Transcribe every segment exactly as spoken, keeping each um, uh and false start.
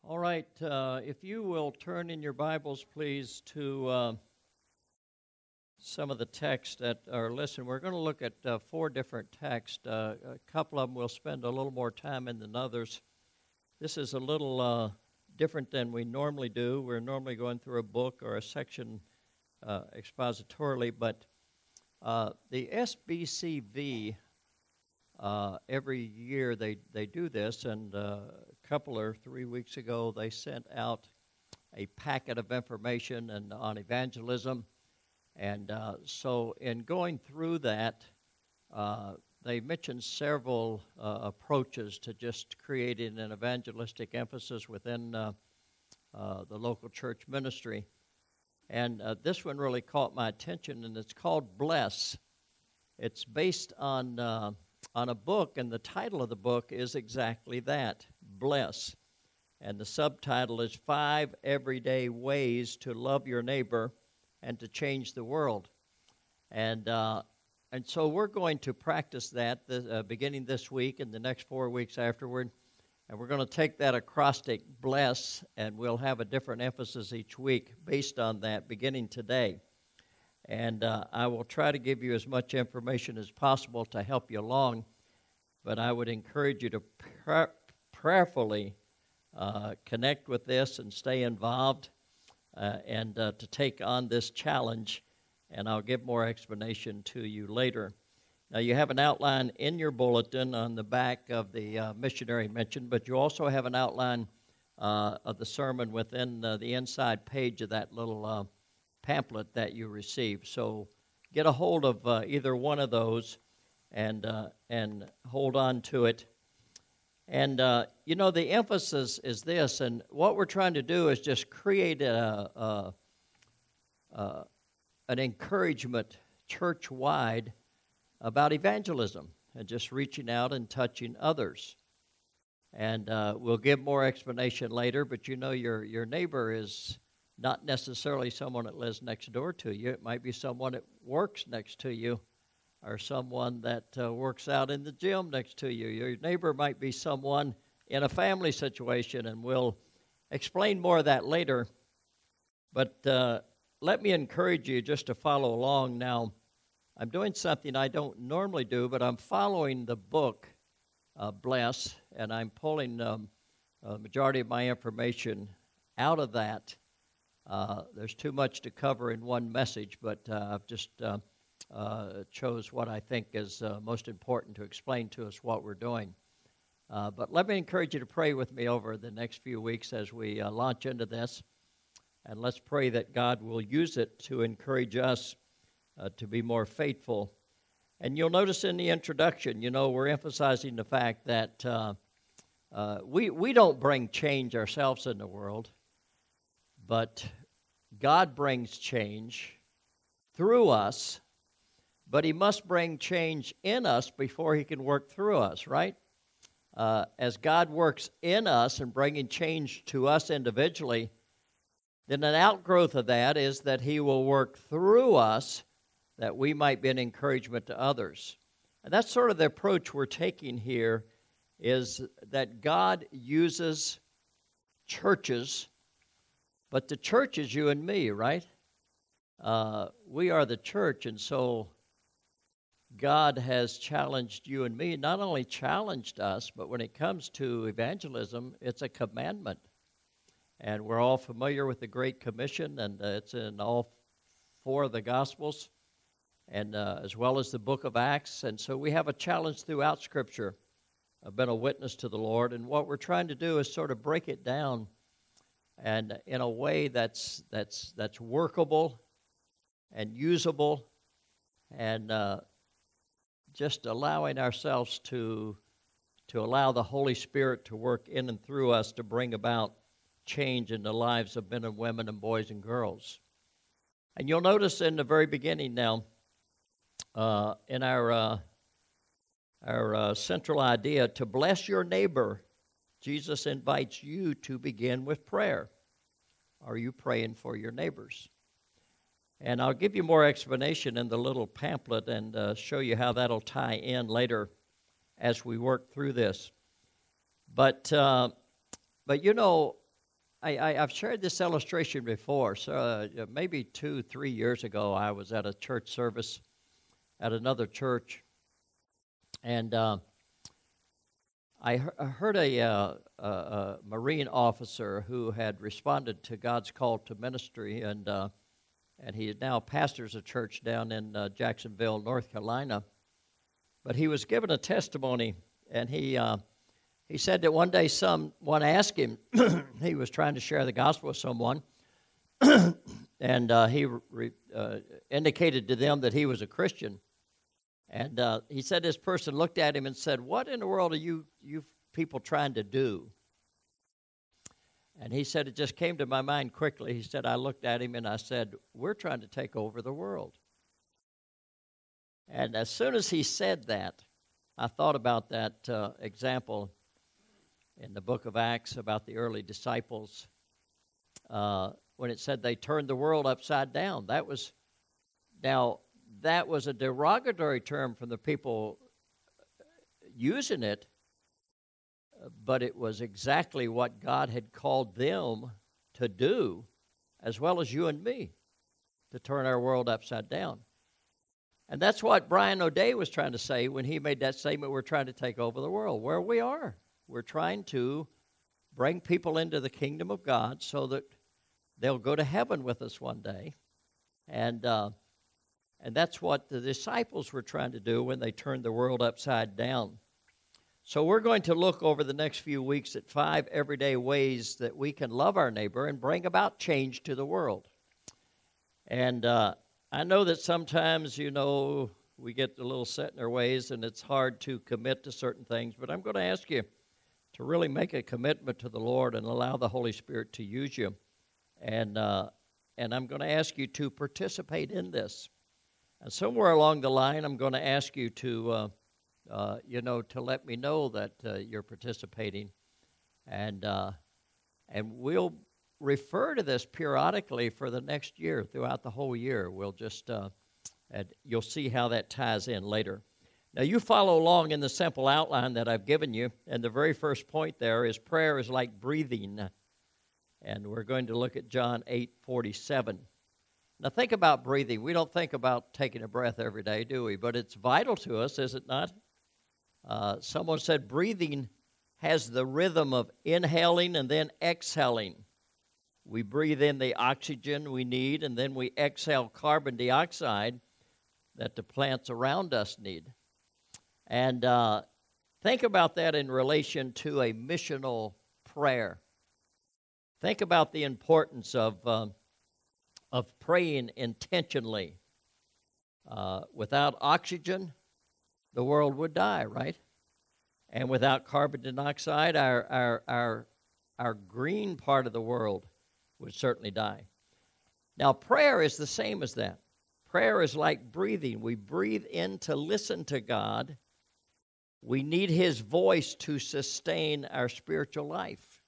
All right, uh, if you will turn in your Bibles, please, to uh, some of the texts that are listed. We're going to look at uh, four different texts. Uh, a couple of them we'll spend a little more time in than others. This is a little uh, different than we normally do. We're normally going through a book or a section uh, expositorily, but uh, the S B C V, uh, every year they, they do this, and uh, a couple or three weeks ago they sent out a packet of information and on evangelism. And uh, so in going through that, uh, they mentioned several uh, approaches to just creating an evangelistic emphasis within uh, uh, the local church ministry. And uh, this one really caught my attention, and it's called Bless. It's based on, uh, on a book, and the title of the book is exactly that, Bless. And the subtitle is Five Everyday Ways to Love Your Neighbor and to Change the World. And uh, and so we're going to practice that this, uh, beginning this week and the next four weeks afterward. And we're going to take that acrostic, Bless, and we'll have a different emphasis each week based on that beginning today. And uh, I will try to give you as much information as possible to help you along, but I would encourage you to pra- prayerfully uh, connect with this and stay involved. Uh, and uh, to take on this challenge, and I'll give more explanation to you later. Now, you have an outline in your bulletin on the back of the uh, missionary mention, but you also have an outline uh, of the sermon within uh, the inside page of that little uh, pamphlet that you received. So get a hold of uh, either one of those and uh, and hold on to it. And, uh, you know, the emphasis is this, and what we're trying to do is just create a, a, a, an encouragement church-wide about evangelism and just reaching out and touching others. And uh, we'll give more explanation later, but you know your, your neighbor is not necessarily someone that lives next door to you. It might be someone that works next to you, or someone that uh, works out in the gym next to you. Your neighbor might be someone in a family situation, and we'll explain more of that later. But uh, let me encourage you just to follow along. Now, I'm doing something I don't normally do, but I'm following the book, uh, Bless, and I'm pulling um, a majority of my information out of that. Uh, there's too much to cover in one message, but uh, I've just... Uh, Uh, chose what I think is uh, most important to explain to us what we're doing. Uh, but let me encourage you to pray with me over the next few weeks as we uh, launch into this. And let's pray that God will use it to encourage us uh, to be more faithful. And you'll notice in the introduction, you know, we're emphasizing the fact that uh, uh, we, we don't bring change ourselves in the world, but God brings change through us. But he must bring change in us before he can work through us, right? Uh, as God works in us and bringing change to us individually, then an outgrowth of that is that he will work through us that we might be an encouragement to others. And that's sort of the approach we're taking here, is that God uses churches, but the church is you and me, right? Uh, we are the church, and so God has challenged you and me, not only challenged us, but when it comes to evangelism, it's a commandment. And we're all familiar with the Great Commission, and uh, it's in all four of the Gospels, and uh, as well as the book of Acts. And so we have a challenge throughout Scripture. I've been a witness to the Lord, and what we're trying to do is sort of break it down and in a way that's that's that's workable and usable, and uh, just allowing ourselves to to allow the Holy Spirit to work in and through us to bring about change in the lives of men and women and boys and girls. And you'll notice in the very beginning now, uh, in our uh, our uh, central idea, to bless your neighbor, Jesus invites you to begin with prayer. Are you praying for your neighbors? And I'll give you more explanation in the little pamphlet and uh, show you how that'll tie in later as we work through this. But, uh, but you know, I, I, I've shared this illustration before. So uh, maybe two, three years ago, I was at a church service at another church, and uh, I, he- I heard a, uh, a, a Marine officer who had responded to God's call to ministry, and uh, and he now pastors a church down in uh, Jacksonville, North Carolina. But he was given a testimony, and he uh, he said that one day someone asked him, he was trying to share the gospel with someone, and uh, he re, uh, indicated to them that he was a Christian. And uh, he said this person looked at him and said, "What in the world are you you people trying to do?" And he said, it just came to my mind quickly. He said, I looked at him and I said, "We're trying to take over the world." And as soon as he said that, I thought about that uh, example in the book of Acts about the early disciples uh, when it said they turned the world upside down. That was, now, that was a derogatory term from the people using it, but it was exactly what God had called them to do, as well as you and me, to turn our world upside down. And that's what Brian O'Day was trying to say when he made that statement, we're trying to take over the world. Where we are. We're trying to bring people into the kingdom of God so that they'll go to heaven with us one day. And uh, and that's what the disciples were trying to do when they turned the world upside down. So we're going to look over the next few weeks at five everyday ways that we can love our neighbor and bring about change to the world. And uh, I know that sometimes, you know, we get a little set in our ways and it's hard to commit to certain things, but I'm going to ask you to really make a commitment to the Lord and allow the Holy Spirit to use you. And, uh, and I'm going to ask you to participate in this. And somewhere along the line, I'm going to ask you to, uh, uh, you know, to let me know that uh, you're participating. And, uh, and we'll refer to this periodically for the next year, throughout the whole year. We'll just, uh, and you'll see how that ties in later. Now, you follow along in the simple outline that I've given you, and the very first point there is prayer is like breathing, and we're going to look at John eight forty-seven. Now, think about breathing. We don't think about taking a breath every day, do we? But it's vital to us, is it not? Uh, someone said breathing has the rhythm of inhaling and then exhaling. We breathe in the oxygen we need, and then we exhale carbon dioxide that the plants around us need. And uh, think about that in relation to a missional prayer. Think about the importance of, um, of praying intentionally. Uh, without oxygen, the world would die, right? And without carbon dioxide, our, our, our, our green part of the world would certainly die. Now, prayer is the same as that. Prayer is like breathing. We breathe in to listen to God. We need His voice to sustain our spiritual life.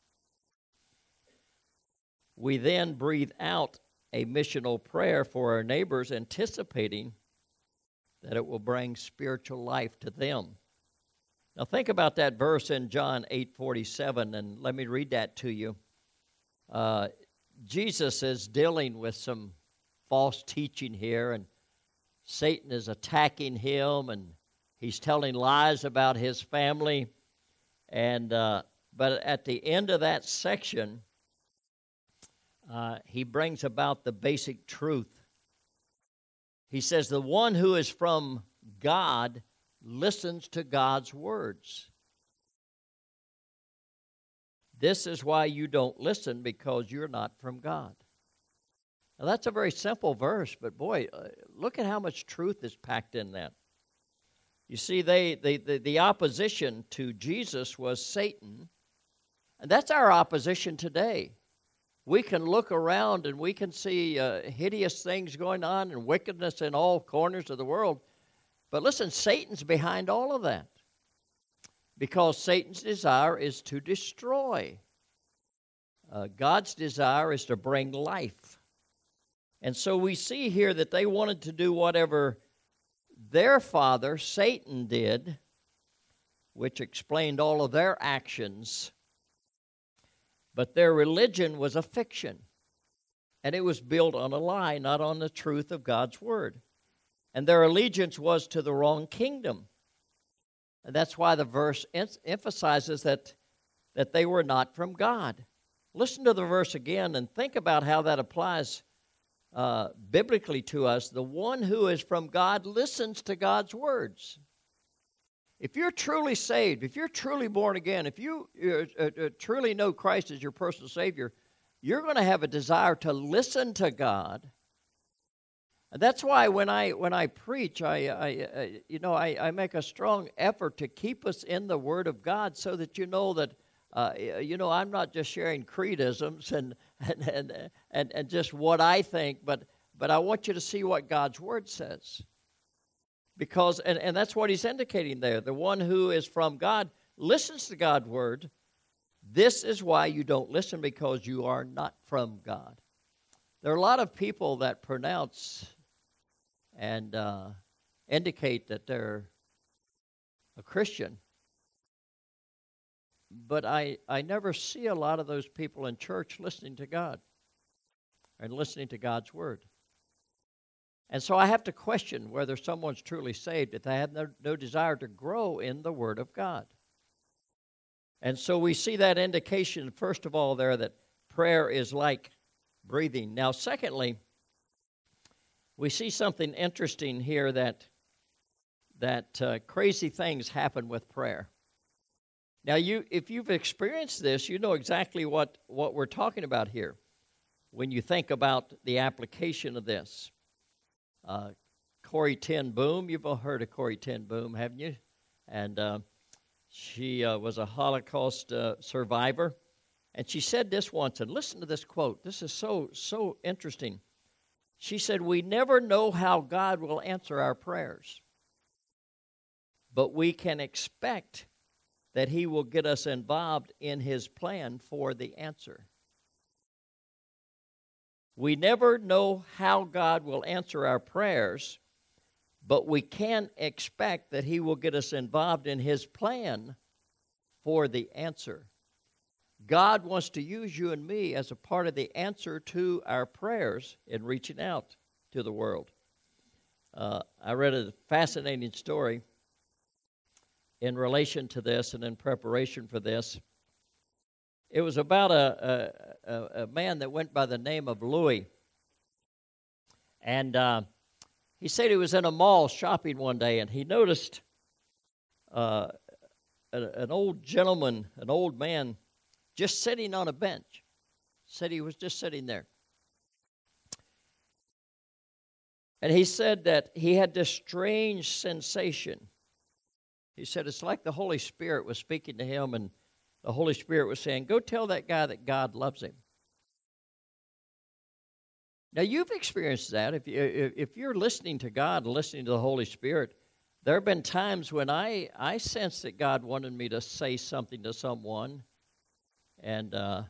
We then breathe out a missional prayer for our neighbors, anticipating that it will bring spiritual life to them. Now think about that verse in John eight forty-seven, and let me read that to you. Uh, Jesus is dealing with some false teaching here, and Satan is attacking him, and he's telling lies about his family. And uh, but at the end of that section, uh, he brings about the basic truth. He says, the one who is from God listens to God's words. This is why you don't listen, because you're not from God. Now, that's a very simple verse, but boy, uh, look at how much truth is packed in that. You see, they, they, the, the opposition to Jesus was Satan, and that's our opposition today. We can look around and we can see uh, hideous things going on and wickedness in all corners of the world. But listen, Satan's behind all of that, because Satan's desire is to destroy. Uh, God's desire is to bring life. And so we see here that they wanted to do whatever their father, Satan, did, which explained all of their actions. But their religion was a fiction, and it was built on a lie, not on the truth of God's word. And their allegiance was to the wrong kingdom. And that's why the verse em- emphasizes that, that they were not from God. Listen to the verse again and think about how that applies uh, biblically to us. The one who is from God listens to God's words. If you're truly saved, if you're truly born again, if you uh, uh, truly know Christ as your personal Savior, you're going to have a desire to listen to God. And that's why when I when I preach, I, I, I you know I, I make a strong effort to keep us in the Word of God, so that you know that uh, you know I'm not just sharing creedisms and and, and and and just what I think, but but I want you to see what God's Word says. Because and, and that's what he's indicating there. The one who is from God listens to God's word. This is why you don't listen, because you are not from God. There are a lot of people that pronounce and uh, indicate that they're a Christian, but I, I never see a lot of those people in church listening to God and listening to God's word. And so I have to question whether someone's truly saved if they have no, no desire to grow in the Word of God. And so we see that indication, first of all, there that prayer is like breathing. Now, secondly, we see something interesting here, that, that uh, crazy things happen with prayer. Now, you, if you've experienced this, you know exactly what, what we're talking about here when you think about the application of this. Uh, Corrie ten Boom, you've all heard of Corrie ten Boom, haven't you? And uh, she uh, was a Holocaust uh, survivor, and she said this once, and listen to this quote. This is so, so interesting. She said, "We never know how God will answer our prayers, but we can expect that He will get us involved in His plan for the answer." We never know how God will answer our prayers, but we can expect that He will get us involved in His plan for the answer. God wants to use you and me as a part of the answer to our prayers in reaching out to the world. Uh, I read a fascinating story in relation to this and in preparation for this. It was about a, a, a man that went by the name of Louis. And uh, he said he was in a mall shopping one day, and he noticed uh, a, an old gentleman, an old man, just sitting on a bench. Said he was just sitting there. And he said that he had this strange sensation. He said it's like the Holy Spirit was speaking to him, and the Holy Spirit was saying, "Go tell that guy that God loves him." Now, you've experienced that. If, you, if you're listening to God and listening to the Holy Spirit, there have been times when I, I sensed that God wanted me to say something to someone, and uh,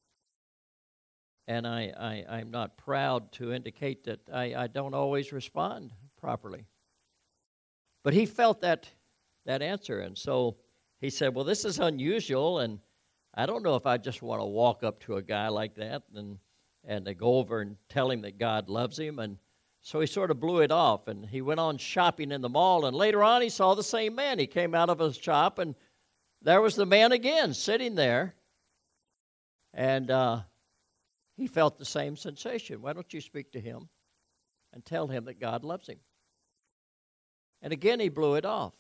and I, I, I'm not proud to indicate that I, I don't always respond properly. But he felt that that answer, and so he said, "Well, this is unusual, and I don't know if I just want to walk up to a guy like that and and to go over and tell him that God loves him." And so he sort of blew it off, and he went on shopping in the mall, and later on he saw the same man. He came out of his shop, and there was the man again sitting there, and uh, he felt the same sensation. "Why don't you speak to him and tell him that God loves him?" And again he blew it off.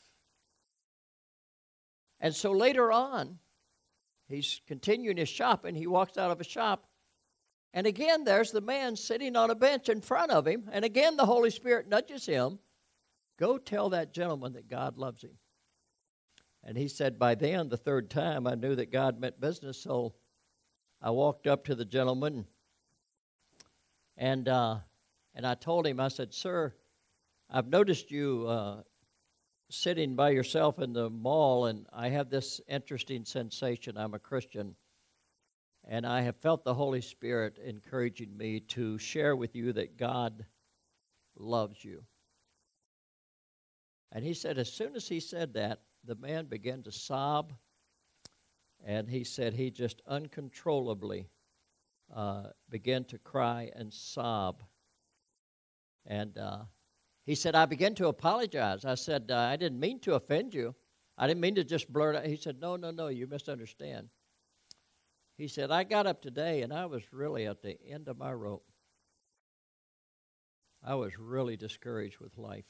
And so later on, he's continuing his shopping. He walks out of a shop, and again there's the man sitting on a bench in front of him, and again the Holy Spirit nudges him, "Go tell that gentleman that God loves him." And he said, "By then, the third time, I knew that God meant business, so I walked up to the gentleman, and uh, and I told him, I said, 'Sir, I've noticed you uh, sitting by yourself in the mall, and I have this interesting sensation. I'm a Christian, and I have felt the Holy Spirit encouraging me to share with you that God loves you.'" And he said as soon as he said that, the man began to sob, And he said he just uncontrollably uh, began to cry and sob. And uh, he said, I began to apologize. I said, uh, I didn't mean to offend you. I didn't mean to just blurt out. He said, no, no, no, you misunderstand. He said, I got up today and I was really at the end of my rope. I was really discouraged with life.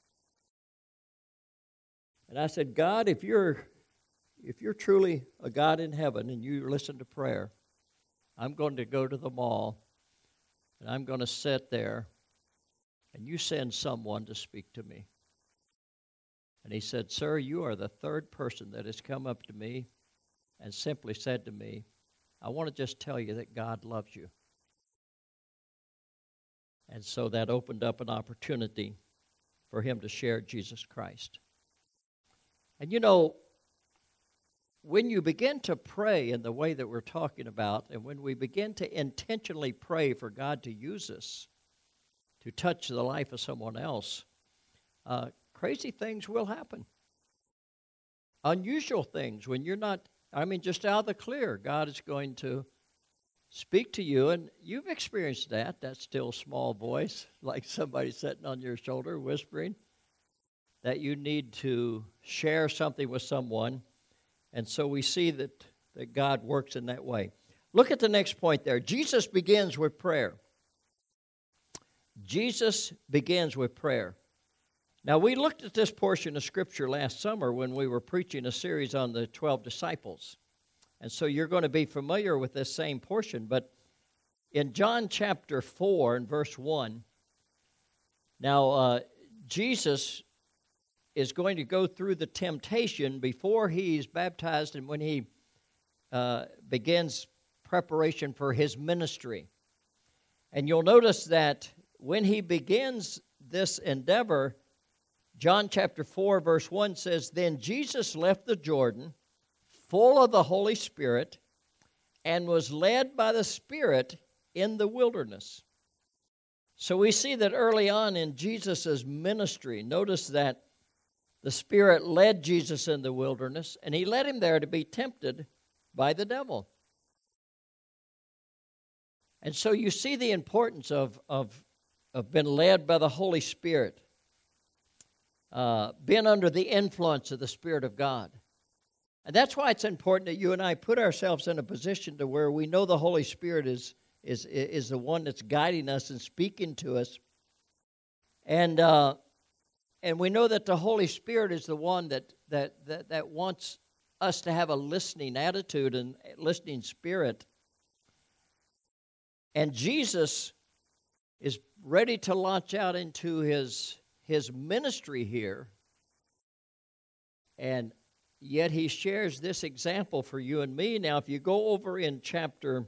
And I said, God, if you're if you're truly a God in heaven and you listen to prayer, I'm going to go to the mall and I'm going to sit there and you send someone to speak to me. And he said, sir, you are the third person that has come up to me and simply said to me, I want to just tell you that God loves you. And so that opened up an opportunity for him to share Jesus Christ. And you know, when you begin to pray in the way that we're talking about, and when we begin to intentionally pray for God to use us to touch the life of someone else, uh, crazy things will happen. Unusual things when you're not, I mean, just out of the clear, God is going to speak to you, and you've experienced that, that still small voice, like somebody sitting on your shoulder whispering, that you need to share something with someone. And so we see that, that God works in that way. Look at the next point there. Jesus begins with prayer. Jesus begins with prayer. Now, we looked at this portion of Scripture last summer when we were preaching a series on the twelve disciples. And so you're going to be familiar with this same portion. But in John chapter four and verse one, now uh, Jesus is going to go through the temptation before he's baptized and when he uh, begins preparation for his ministry. And you'll notice that when he begins this endeavor, John chapter four, verse one says, Then Jesus left the Jordan, full of the Holy Spirit, and was led by the Spirit in the wilderness. So we see that early on in Jesus' ministry, notice that the Spirit led Jesus in the wilderness, and he led him there to be tempted by the devil. And so you see the importance of, of, of being led by the Holy Spirit, uh, being under the influence of the Spirit of God. And that's why it's important that you and I put ourselves in a position to where we know the Holy Spirit is, is, is the one that's guiding us and speaking to us. And uh, and we know that the Holy Spirit is the one that, that, that, that wants us to have a listening attitude and listening spirit. And Jesus is ready to launch out into his, his ministry here. And yet he shares this example for you and me. Now, if you go over in chapter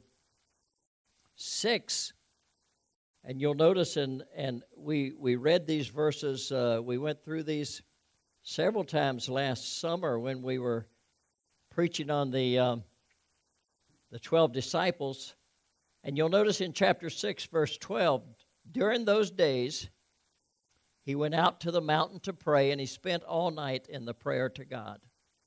six, and you'll notice, and and we we read these verses, uh, we went through these several times last summer when we were preaching on the um, the twelve disciples. And you'll notice in chapter six, verse twelve, during those days, he went out to the mountain to pray, and he spent all night in the prayer to God.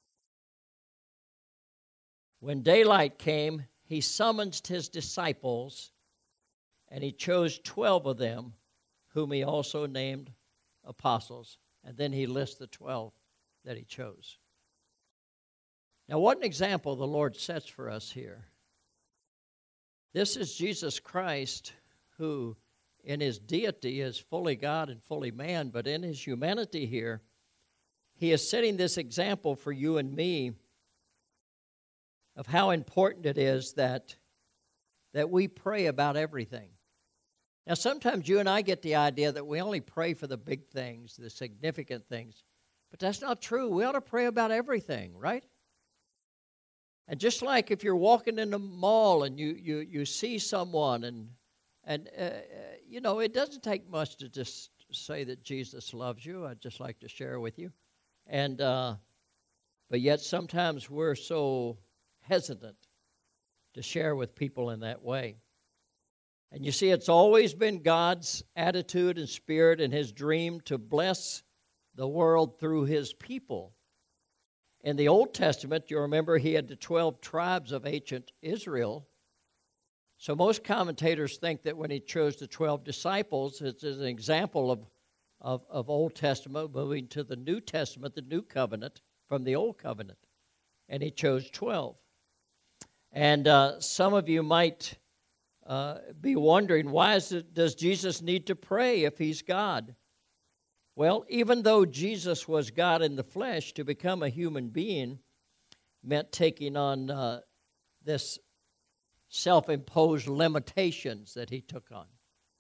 When daylight came, he summoned his disciples, and he chose twelve of them, whom he also named apostles. And then he lists the twelve that he chose. Now, what an example the Lord sets for us here. This is Jesus Christ, who in his deity is fully God and fully man, but in his humanity here, he is setting this example for you and me of how important it is that, that we pray about everything. Now, sometimes you and I get the idea that we only pray for the big things, the significant things. But that's not true. We ought to pray about everything, right? And just like if you're walking in the mall and you you, you see someone, and, and uh, you know, it doesn't take much to just say that Jesus loves you. I'd just like to share with you. And uh, but yet sometimes we're so hesitant to share with people in that way. And you see, it's always been God's attitude and spirit and his dream to bless the world through his people. In the Old Testament, you remember he had the twelve tribes of ancient Israel. So most commentators think that when he chose the twelve disciples, it's an example of, of, of Old Testament moving to the New Testament, the New Covenant, from the Old Covenant. And he chose twelve. And uh, some of you might uh, be wondering, why is it, does Jesus need to pray if he's God? Well, even though Jesus was God in the flesh, to become a human being meant taking on uh, this self-imposed limitations that he took on.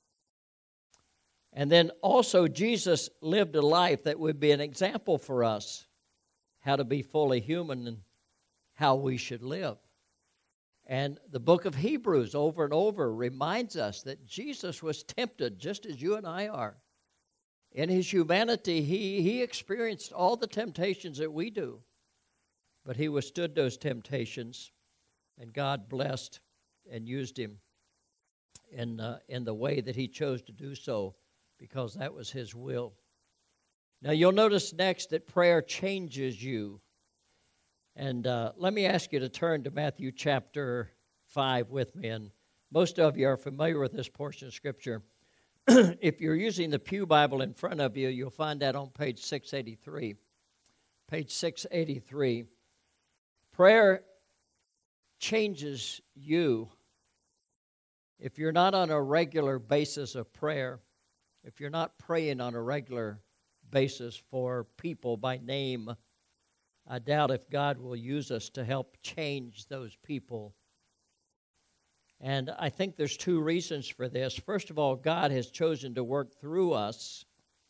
And then also Jesus lived a life that would be an example for us, how to be fully human and how we should live. And the book of Hebrews over and over reminds us that Jesus was tempted just as you and I are. In his humanity, he, he experienced all the temptations that we do, but he withstood those temptations, and God blessed and used him in, uh, in the way that he chose to do so, because that was his will. Now, you'll notice next that prayer changes you. And uh, let me ask you to turn to Matthew chapter five with me. And most of you are familiar with this portion of Scripture. If you're using the Pew Bible in front of you, you'll find that on page six eighty-three. Page six eighty-three. Prayer changes you. If you're not on a regular basis of prayer, if you're not praying on a regular basis for people by name, I doubt if God will use us to help change those people. And I think there's two reasons for this. First of all, God has chosen to work through us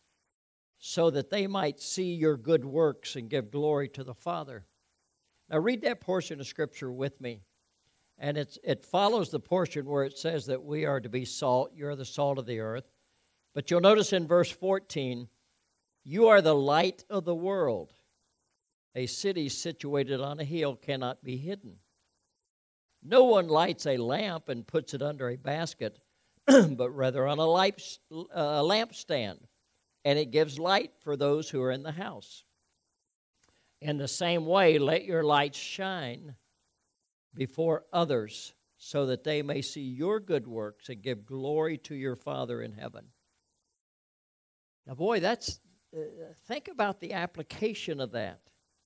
so that they might see your good works and give glory to the Father. Now read that portion of Scripture with me. And it's, it follows the portion where it says that we are to be salt. You're the salt of the earth. But you'll notice in verse fourteen, you are the light of the world. A city situated on a hill cannot be hidden. No one lights a lamp and puts it under a basket, but rather on a light, uh, lampstand, and it gives light for those who are in the house. In the same way, let your light shine before others, so that they may see your good works and give glory to your Father in heaven. Now, boy, that's uh, think about the application of that.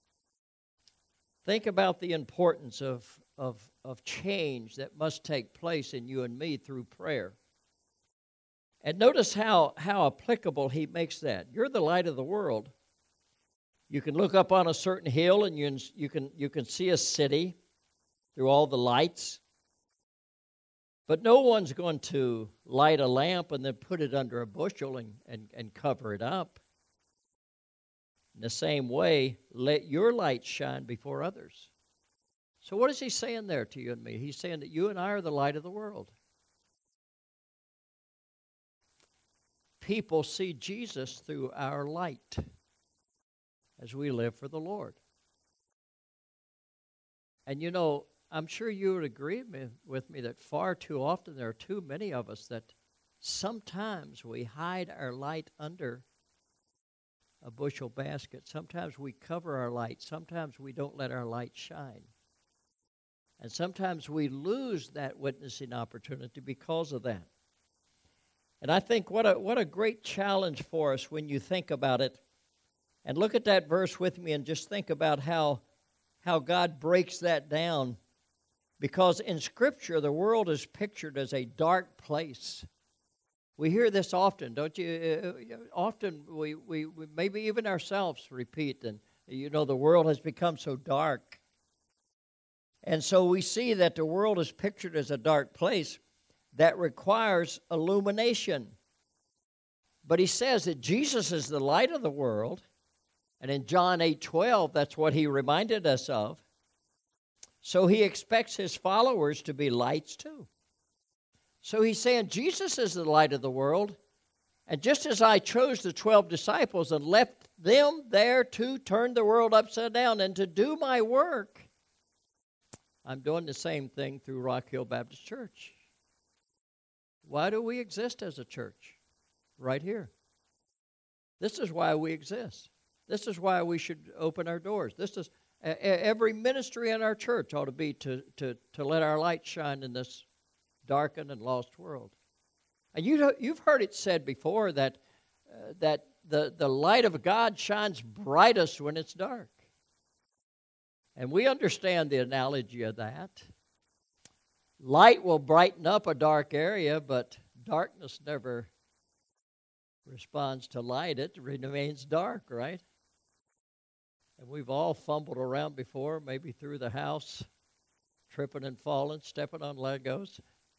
Think about the importance of, of, of change that must take place in you and me through prayer. And notice how, how applicable he makes that. You're the light of the world. You can look up on a certain hill and you, you, can, you can see a city through all the lights. But no one's going to light a lamp and then put it under a bushel and, and, and cover it up. In the same way, let your light shine before others. So what is he saying there to you and me? He's saying that you and I are the light of the world. People see Jesus through our light as we live for the Lord. And you know, I'm sure you would agree with me that far too often there are too many of us that sometimes we hide our light under a bushel basket. Sometimes we cover our light. Sometimes we don't let our light shine. And sometimes we lose that witnessing opportunity because of that. And I think what a, what a great challenge for us when you think about it. And look at that verse with me and just think about how, how God breaks that down. Because in Scripture, the world is pictured as a dark place. We hear this often, don't you? Often we, we, we maybe even ourselves repeat, and you know, the world has become so dark. And so we see that the world is pictured as a dark place that requires illumination. But he says that Jesus is the light of the world, and in John eight twelve, that's what he reminded us of. So he expects his followers to be lights too. So he's saying Jesus is the light of the world, and just as I chose the twelve disciples and left them there to turn the world upside down and to do my work, I'm doing the same thing through Rock Hill Baptist Church. Why do we exist as a church? Right here. This is why we exist. This is why we should open our doors. This is, Every ministry in our church ought to be to, to, to let our light shine in this darkened and lost world. And you know, you've heard it said before that uh, that the, the light of God shines brightest when it's dark. And we understand the analogy of that. Light will brighten up a dark area, but darkness never responds to light. It remains dark, right? And we've all fumbled around before, maybe through the house, tripping and falling, stepping on Legos.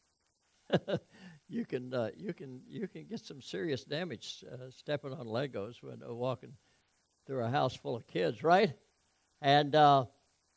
you can uh, you can you can get some serious damage uh, stepping on Legos when uh, walking through a house full of kids, right? And uh,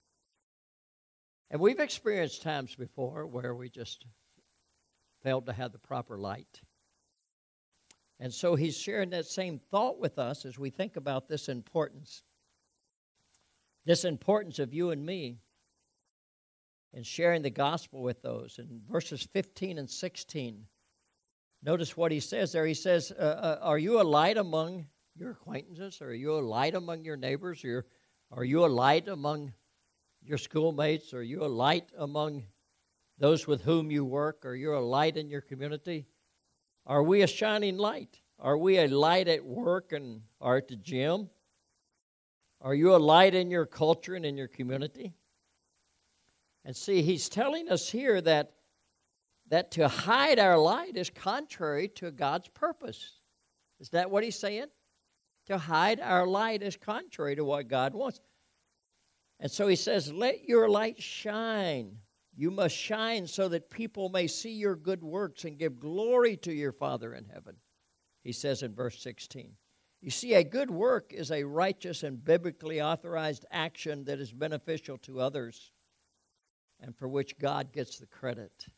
and we've experienced times before where we just failed to have the proper light. And so he's sharing that same thought with us as we think about this importance. This importance of you and me and sharing the gospel with those. In verses fifteen and sixteen, notice what he says there. He says, uh, uh, are you a light among your acquaintances? Are you a light among your neighbors? Are, are you a light among your schoolmates? Are you a light among those with whom you work? Are you a light in your community? Are we a shining light? Are we a light at work and or at the gym? Are you a light in your culture and in your community? And see, he's telling us here that, that to hide our light is contrary to God's purpose. Is that what he's saying? To hide our light is contrary to what God wants. And so he says, let your light shine. You must shine so that people may see your good works and give glory to your Father in heaven, he says in verse sixteen. You see, a good work is a righteous and biblically authorized action that is beneficial to others and for which God gets the credit.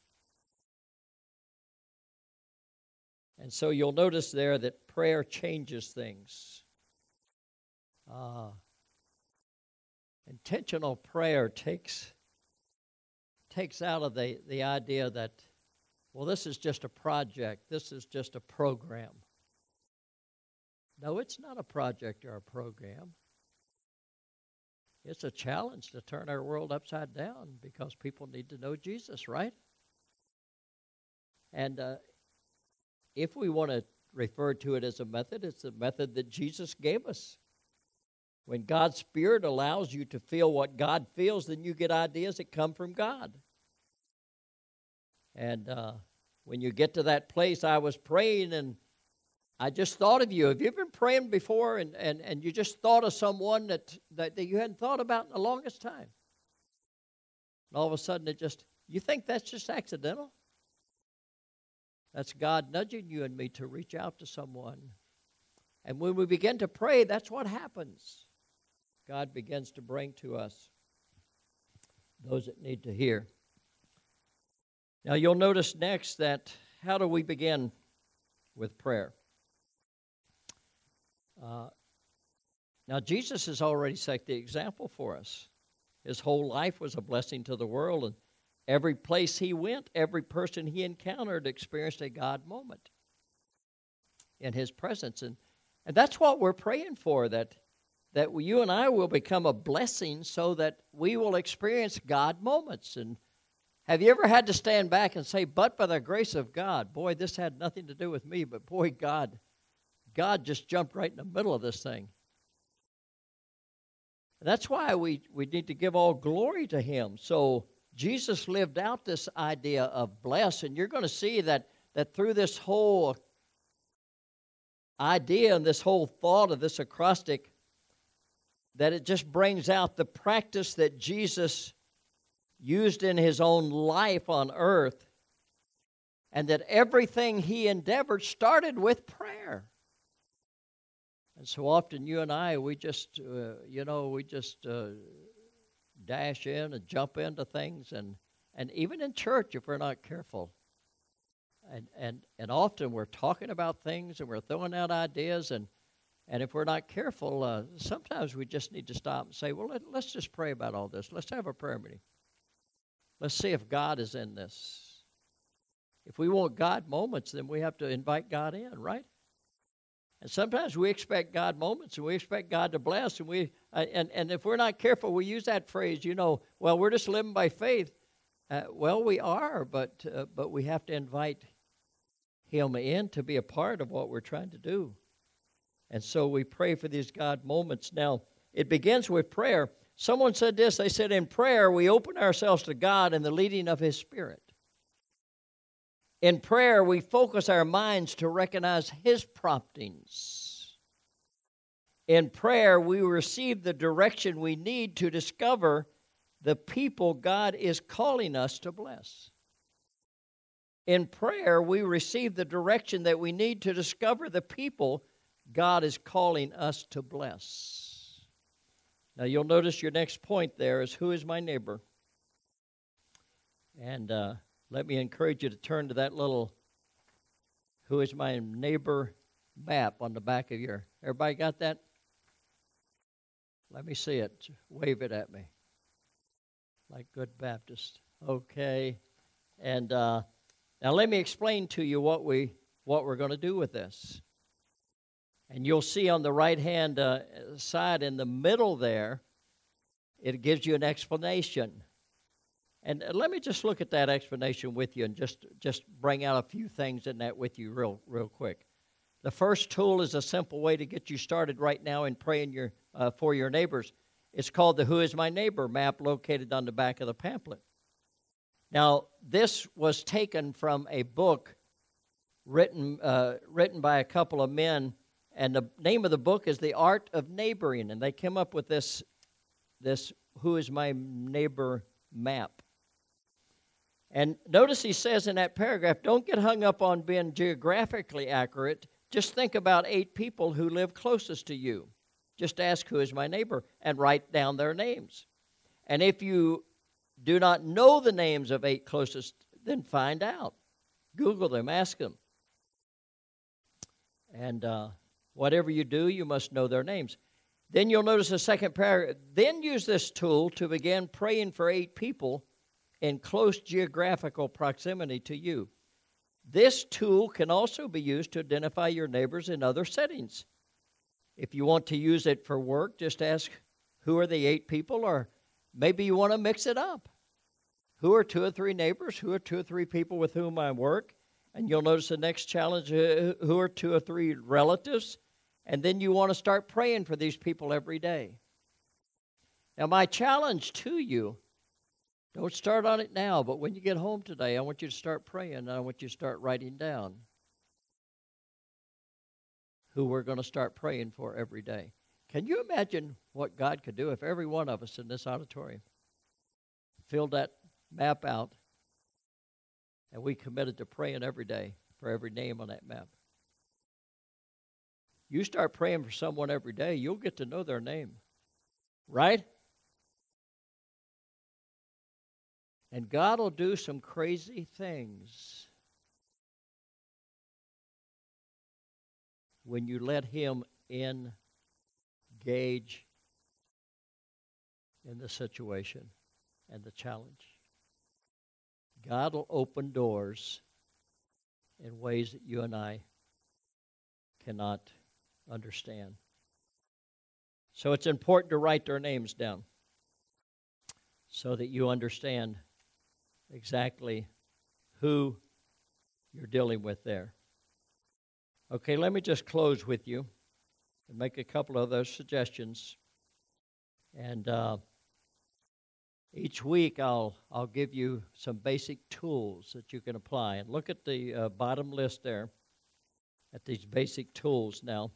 And so you'll notice there that prayer changes things. Uh, intentional prayer takes, takes out of the, the idea that, well, this is just a project, this is just a program. No, it's not a project or a program. It's a challenge to turn our world upside down because people need to know Jesus, right? And uh, if we want to refer to it as a method, it's the method that Jesus gave us. When God's Spirit allows you to feel what God feels, then you get ideas that come from God. And uh, when you get to that place, I was praying and I just thought of you. Have you been praying before and, and, and you just thought of someone that, that, that you hadn't thought about in the longest time? And all of a sudden it just, you think that's just accidental? That's God nudging you and me to reach out to someone. And when we begin to pray, that's what happens. God begins to bring to us those that need to hear. Now you'll notice next that how do we begin with prayer? Uh, now, Jesus has already set the example for us. His whole life was a blessing to the world, and every place he went, every person he encountered experienced a God moment in his presence. And, and that's what we're praying for, that, that you and I will become a blessing so that we will experience God moments. And have you ever had to stand back and say, but by the grace of God, boy, this had nothing to do with me, but boy, God God just jumped right in the middle of this thing. That's why we, we need to give all glory to him. So Jesus lived out this idea of bless, and you're going to see that, that through this whole idea and this whole thought of this acrostic, that it just brings out the practice that Jesus used in his own life on earth, and that everything he endeavored started with prayer. And so often you and I, we just, uh, you know, we just uh, dash in and jump into things. And, and even in church, if we're not careful. And, and, and often we're talking about things and we're throwing out ideas. And, and if we're not careful, uh, sometimes we just need to stop and say, well, let, let's just pray about all this. Let's have a prayer meeting. Let's see if God is in this. If we want God moments, then we have to invite God in, right? And sometimes we expect God moments, and we expect God to bless, and we uh, and and if we're not careful, we use that phrase, you know, well, we're just living by faith. Uh, well, we are, but uh, but we have to invite Him in to be a part of what we're trying to do. And so we pray for these God moments. Now, it begins with prayer. Someone said this. They said, in prayer, we open ourselves to God and the leading of His Spirit. In prayer, we focus our minds to recognize His promptings. In prayer, we receive the direction we need to discover the people God is calling us to bless. In prayer, we receive the direction that we need to discover the people God is calling us to bless. Now, you'll notice your next point there is, who is my neighbor? And uh, let me encourage you to turn to that little who is my neighbor map on the back of your, everybody got that? Let me see it. Wave it at me. Like good Baptist. Okay. And uh, now let me explain to you what, we, what we're going to do with this. And you'll see on the right-hand uh, side in the middle there, it gives you an explanation. And let me just look at that explanation with you and just, just bring out a few things in that with you real, real quick. The first tool is a simple way to get you started right now in praying your, uh, for your neighbors. It's called the Who is My Neighbor map located on the back of the pamphlet. Now, this was taken from a book written, uh, written by a couple of men, and the name of the book is The Art of Neighboring, and they came up with this, this Who is My Neighbor map. And notice he says in that paragraph, don't get hung up on being geographically accurate. Just think about eight people who live closest to you. Just ask, who is my neighbor, and write down their names. And if you do not know the names of eight closest, then find out. Google them, ask them. And uh, whatever you do, you must know their names. Then you'll notice the second paragraph. Then use this tool to begin praying for eight people in close geographical proximity to you. This tool can also be used to identify your neighbors in other settings. If you want to use it for work, just ask, who are the eight people? Or maybe you want to mix it up. Who are two or three neighbors? Who are two or three people with whom I work? And you'll notice the next challenge, uh, who are two or three relatives? And then you want to start praying for these people every day. Now, my challenge to you, don't start on it now, but when you get home today, I want you to start praying, and I want you to start writing down who we're going to start praying for every day. Can you imagine what God could do if every one of us in this auditorium filled that map out and we committed to praying every day for every name on that map? You start praying for someone every day, you'll get to know their name, right? And God will do some crazy things when you let Him engage in the situation and the challenge. God will open doors in ways that you and I cannot understand. So it's important to write their names down so that you understand exactly who you're dealing with there. Okay, let me just close with you and make a couple of those suggestions. And uh, each week I'll I'll give you some basic tools that you can apply. And look at the uh, bottom list there, at these basic tools now.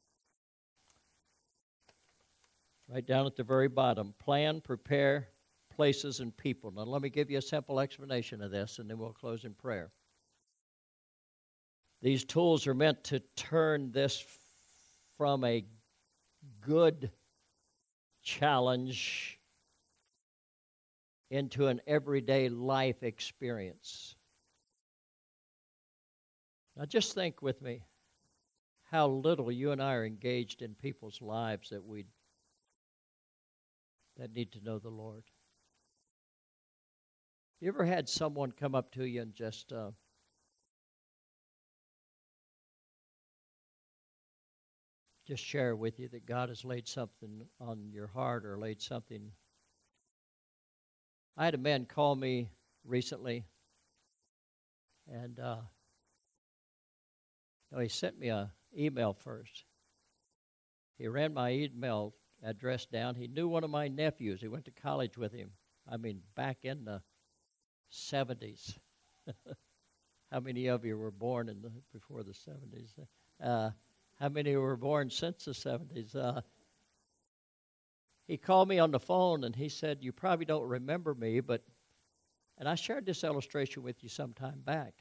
Right down at the very bottom, plan, prepare, places, and people. Now let me give you a simple explanation of this, and then we'll close in prayer. These tools are meant to turn this from a good challenge into an everyday life experience. Now just think with me how little you and I are engaged in people's lives that we that need to know the Lord. You ever had someone come up to you and just uh, just share with you that God has laid something on your heart or laid something. I had a man call me recently, and uh, no, he sent me an email first. He ran my email address down. He knew one of my nephews. He went to college with him. I mean, back in the seventies. How many of you were born in the, before the seventies? Uh, how many were born since the seventies? Uh, he called me on the phone, and he said, you probably don't remember me, but, and I shared this illustration with you some time back.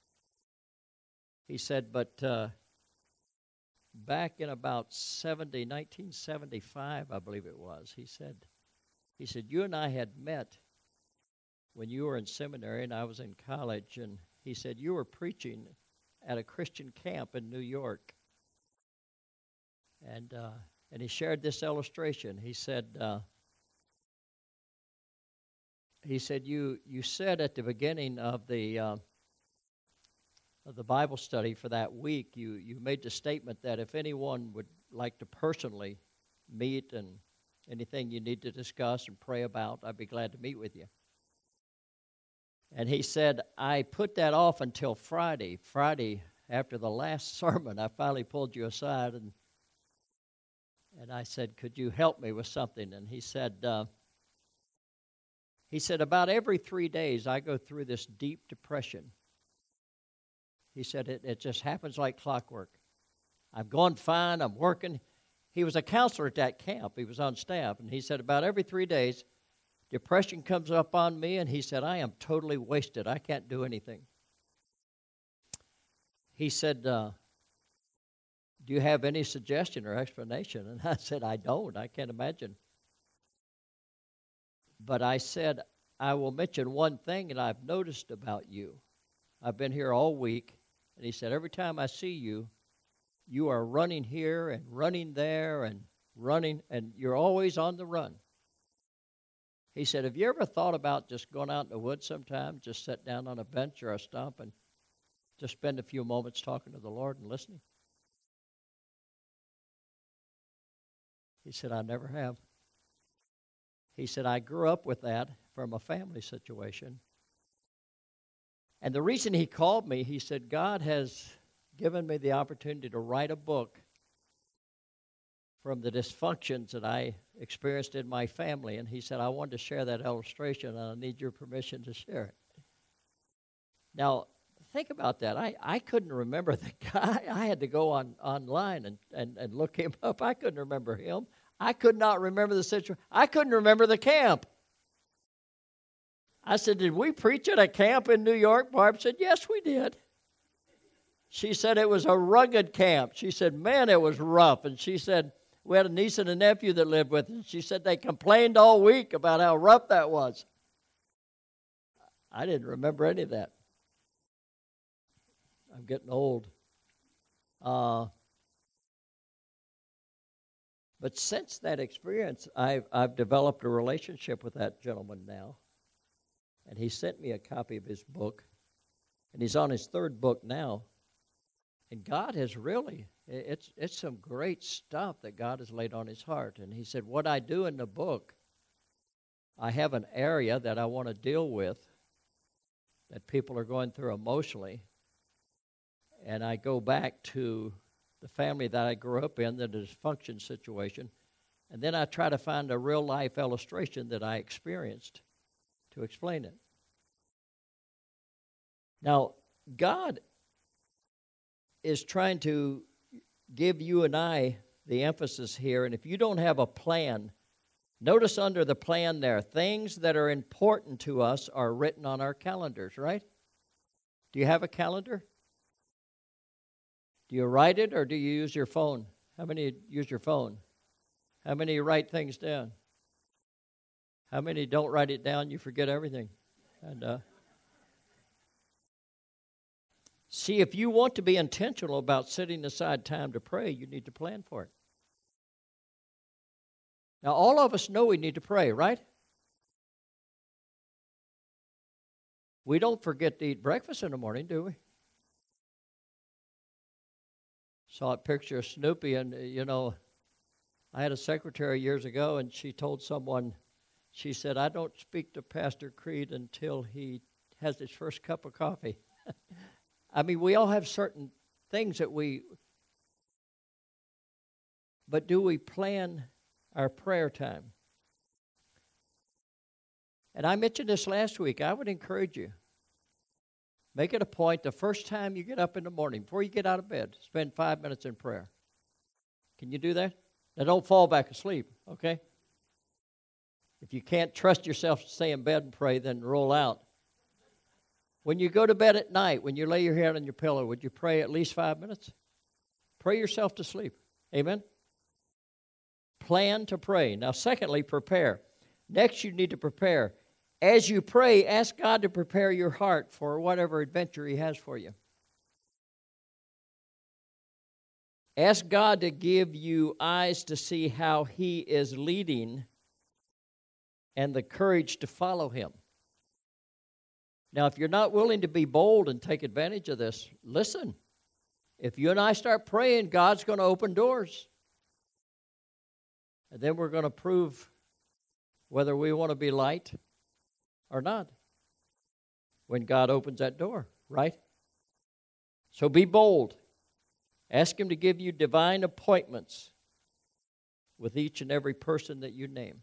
He said, but uh, back in about seventy, nineteen seventy-five, I believe it was, he said, he said, you and I had met when you were in seminary and I was in college, and he said, you were preaching at a Christian camp in New York. And uh, and he shared this illustration. He said, uh, he said, you you said at the beginning of the uh, of the Bible study for that week, you you made the statement that if anyone would like to personally meet and anything you need to discuss and pray about, I'd be glad to meet with you. And he said, I put that off until Friday. Friday, after the last sermon, I finally pulled you aside, and and I said, could you help me with something? And he said, uh, he said, about every three days, I go through this deep depression. He said, it, it just happens like clockwork. I'm going fine, I'm working. He was a counselor at that camp. He was on staff, and he said, about every three days, depression comes up on me, and he said, I am totally wasted. I can't do anything. He said, uh, do you have any suggestion or explanation? And I said, I don't. I can't imagine. But I said, I will mention one thing that I've noticed about you. I've been here all week, and he said, every time I see you, you are running here and running there and running, and you're always on the run. He said, have you ever thought about just going out in the woods sometime, just sit down on a bench or a stump and just spend a few moments talking to the Lord and listening? He said, I never have. He said, I grew up with that from a family situation. And the reason he called me, he said, God has given me the opportunity to write a book from the dysfunctions that I experienced in my family. And he said, I wanted to share that illustration, and I need your permission to share it. Now, think about that. I, I couldn't remember the guy. I had to go on online and, and, and look him up. I couldn't remember him. I could not remember the situation. I couldn't remember the camp. I said, did we preach at a camp in New York? Barb said, yes, we did. She said it was a rugged camp. She said, man, it was rough. And she said, we had a niece and a nephew that lived with us. She said they complained all week about how rough that was. I didn't remember any of that. I'm getting old. Uh, but since that experience, I've, I've developed a relationship with that gentleman now. And he sent me a copy of his book. And he's on his third book now. And God has really, it's, it's some great stuff that God has laid on his heart. And he said, what I do in the book, I have an area that I want to deal with that people are going through emotionally. And I go back to the family that I grew up in, the dysfunction situation, and then I try to find a real-life illustration that I experienced to explain it. Now, God is trying to give you and I the emphasis here, and if you don't have a plan, notice under the plan there, things that are important to us are written on our calendars, right? Do you have a calendar? Do you write it or do you use your phone? How many use your phone? How many write things down? How many don't write it down? You forget everything. And uh, see, if you want to be intentional about setting aside time to pray, you need to plan for it. Now, all of us know we need to pray, right? We don't forget to eat breakfast in the morning, do we? Saw a picture of Snoopy, and, uh, you know, I had a secretary years ago, and she told someone, she said, I don't speak to Pastor Creed until he has his first cup of coffee. I mean, we all have certain things that we, but do we plan our prayer time? And I mentioned this last week. I would encourage you, make it a point the first time you get up in the morning, before you get out of bed, spend five minutes in prayer. Can you do that? Now, don't fall back asleep, okay? If you can't trust yourself to stay in bed and pray, then roll out. When you go to bed at night, when you lay your head on your pillow, would you pray at least five minutes? Pray yourself to sleep. Amen? Plan to pray. Now, secondly, prepare. Next, you need to prepare. As you pray, ask God to prepare your heart for whatever adventure He has for you. Ask God to give you eyes to see how He is leading and the courage to follow Him. Now, if you're not willing to be bold and take advantage of this, listen. If you and I start praying, God's going to open doors. And then we're going to prove whether we want to be light or not when God opens that door, right? So be bold. Ask Him to give you divine appointments with each and every person that you name.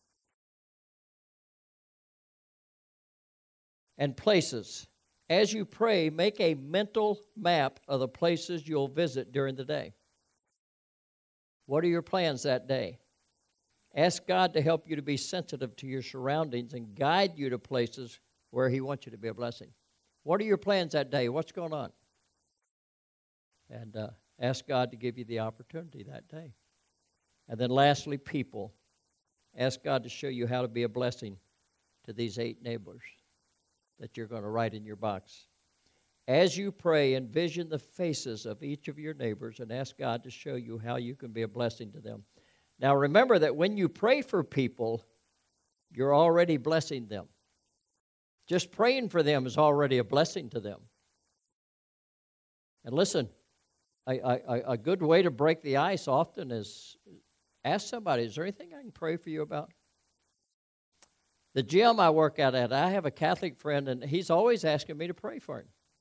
And places. As you pray, make a mental map of the places you'll visit during the day. What are your plans that day? Ask God to help you to be sensitive to your surroundings and guide you to places where He wants you to be a blessing. What are your plans that day? What's going on? And uh, ask God to give you the opportunity that day. And then lastly, people. Ask God to show you how to be a blessing to these eight neighbors that you're going to write in your box. As you pray, envision the faces of each of your neighbors and ask God to show you how you can be a blessing to them. Now remember that when you pray for people, you're already blessing them. Just praying for them is already a blessing to them. And listen, a, a, a good way to break the ice often is ask somebody, is there anything I can pray for you about? The gym I work out at, I have a Catholic friend, and he's always asking me to pray for him.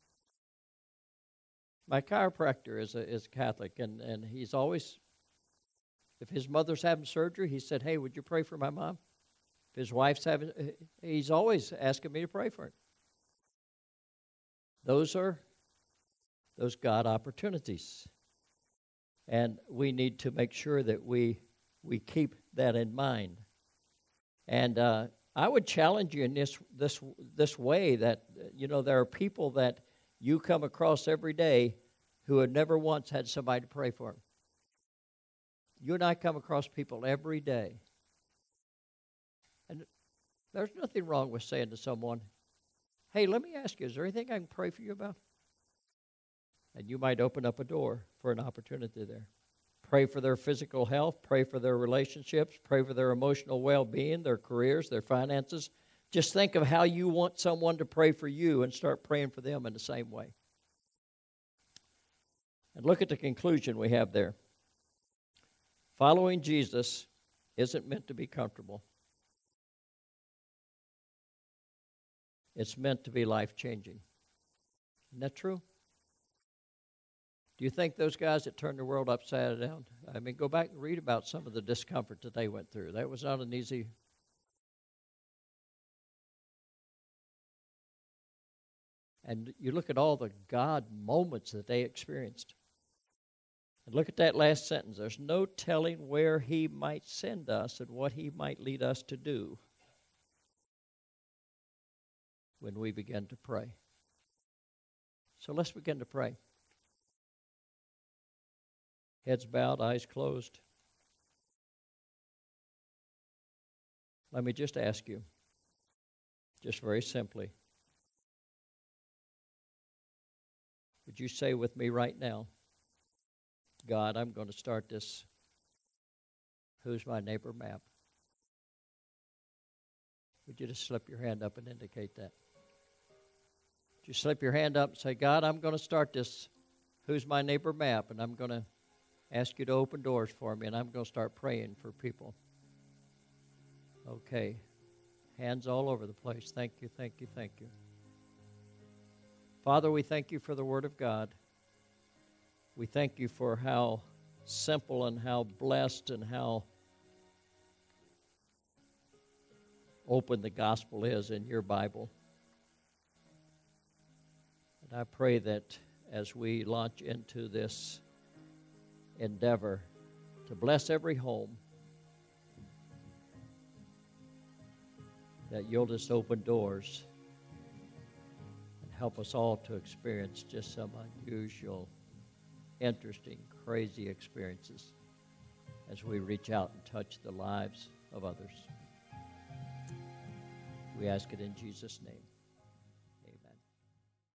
My chiropractor is a, is Catholic, and, and he's always, if his mother's having surgery, he said, hey, would you pray for my mom? If his wife's having, he's always asking me to pray for him. Those are those God opportunities. And we need to make sure that we we keep that in mind. And uh, I would challenge you in this this this way that, you know, there are people that you come across every day who have never once had somebody to pray for them. You and I come across people every day. And there's nothing wrong with saying to someone, hey, let me ask you, is there anything I can pray for you about? And you might open up a door for an opportunity there. Pray for their physical health, pray for their relationships, pray for their emotional well-being, their careers, their finances. Just think of how you want someone to pray for you and start praying for them in the same way. And look at the conclusion we have there. Following Jesus isn't meant to be comfortable. It's meant to be life-changing. Isn't that true? Do you think those guys that turned the world upside down? I mean, go back and read about some of the discomfort that they went through. That was not an easy. And you look at all the God moments that they experienced. And look at that last sentence. There's no telling where He might send us and what He might lead us to do when we begin to pray. So let's begin to pray. Heads bowed, eyes closed. Let me just ask you, just very simply, would you say with me right now, God, I'm going to start this Who's My Neighbor map? Would you just slip your hand up and indicate that? Would you slip your hand up and say, God, I'm going to start this who's my neighbor map, and I'm going to ask you to open doors for me, and I'm going to start praying for people. Okay. Hands all over the place. Thank you, thank you, thank you. Father, we thank you for the Word of God. We thank you for how simple and how blessed and how open the gospel is in your Bible. And I pray that as we launch into this endeavor to bless every home, that you'll just open doors and help us all to experience just some unusual, interesting, crazy experiences as we reach out and touch the lives of others. We ask it in Jesus' name.